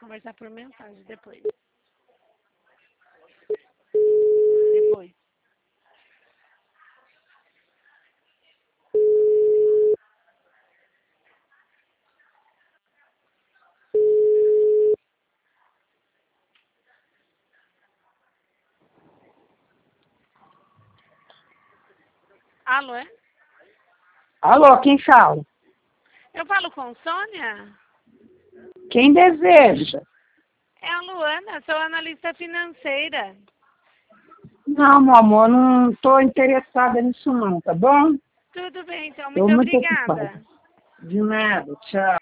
conversar por mensagem depois. Alô, é? Alô, quem fala? Eu falo com Sônia? Quem deseja? É a Luana, sou analista financeira. Não, meu amor, não estou interessada nisso não, tá bom? Tudo bem, então. Estou Muito muito obrigada. ocupada. De nada, tchau.